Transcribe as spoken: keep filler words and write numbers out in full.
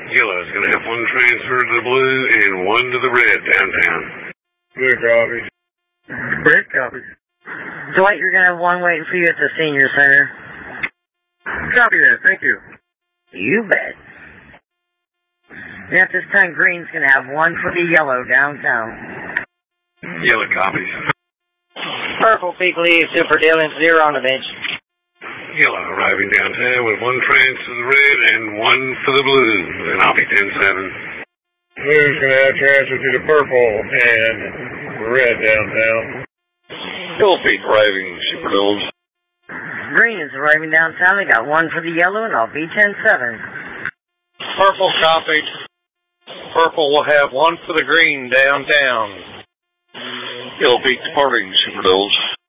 Yellow's going to have one transfer to the blue and one to the red downtown. Good copy. Red copy. Dwight, you're going to have one waiting for you at the senior center. Copy that, thank you. You bet. And at this time, green's going to have one for the yellow downtown. Yellow copies. Purple peak lead, Super Dylan, zero on the bench. Yellow arriving downtown with one trans to the red and one for the blue. And I'll be ten seven. Blue's going to have transfer to the purple and red downtown. Yellow peak arriving, Super Dylan. Green is arriving downtown. They got one for the yellow, and I'll be ten seven. Purple copied. Purple will have one for the green downtown. Yellow peak departing, Super Dylan.